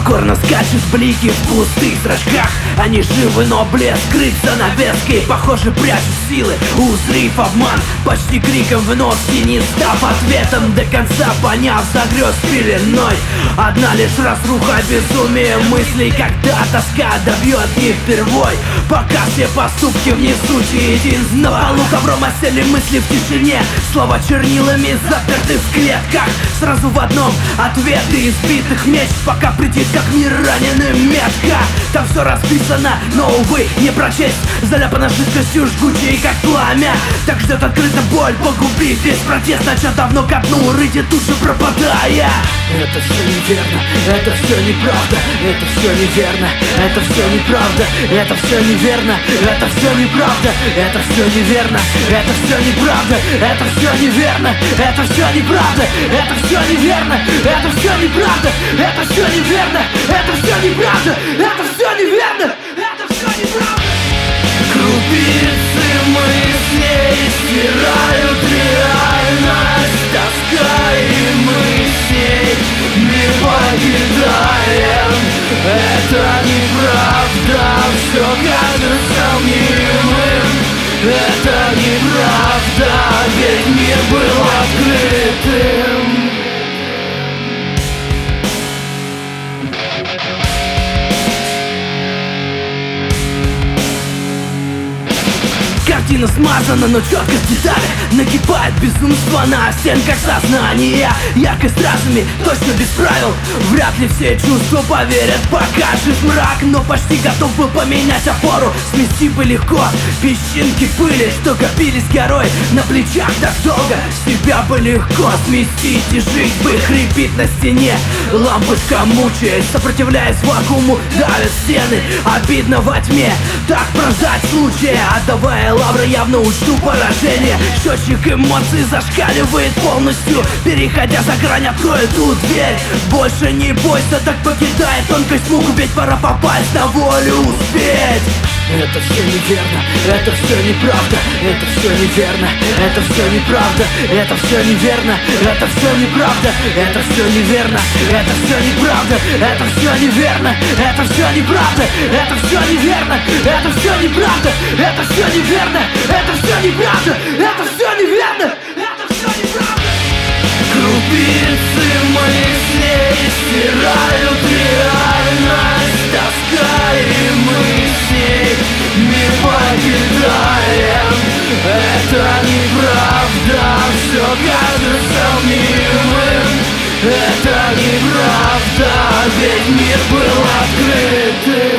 Покорно скачут блики в пустых зрачках. Они живы, но блеск скрыт за навеской. Похоже, прячут силы, узрив обман. Почти криком вновь не став ответом, до конца поняв, загрёз пеленой. Одна лишь разруха, безумие мыслей, когда тоска добьет не впервой. Пока все поступки в несущие един. На полу ковром осели мысли в тишине. Слова чернилами заперты в клетках. Сразу в одном ответы избитых меч. Пока придет как мир раненым метка. Там все расписано, но увы не прочесть. Заляпано жидкостью жгучей как пламя. Так ждет открыто боль, погубив весь протест. Начал давно ко дну рыть и тут же пропадая. Это все неверно, это все неправда. Это все неверно, это все неправда. Это все неверно, это все неправда. Это все неверно, это все неправда. Это все неверно, это все неправда. Это все неверно, это все неправда. Это все неверно, это все неправда. Это все неверно, это все неправда. Крупицы мыслей стирают реальность. Тоска и мы сей не покидаем. Это неправда, все кажется мнимым. Это неправда, ведь мир был открытым. Картина смазана, но четкость в деталях. Накипает безумство на стенках сознания. Яркость стразами, точно без правил. Вряд ли все чувства поверят, покажет мрак. Но почти готов был поменять опору. Смести бы легко песчинки пыли, что копились горой на плечах так долго. Себя бы легко сместить и жить бы. Хрипит на стене, лампочка мучает. Сопротивляясь вакууму, давят стены. Обидно во тьме так прождать случая. Отдавая лавры, явно учту поражение. Счетчик эмоций зашкаливает полностью. Переходя за грань, открою ту дверь. Больше не бойся, так покидает тонкость муку. Ведь пора попасть на волю, успеть. Это все неверно, это все неправда. Это все неверно, это все неправда. Это все неверно, это все неправда. Это все неверно, это все неправда. Это все неверно, это все неправда. Это все неверно, это все неправда. Это все неверно, это все неправда. Это все неверно, это все неправда. Крупицы мыслей стирают реальность. Тоска и мы сей не покидаем. Это неправда, все кажется мнимым. Это неправда, ведь мир был открытым.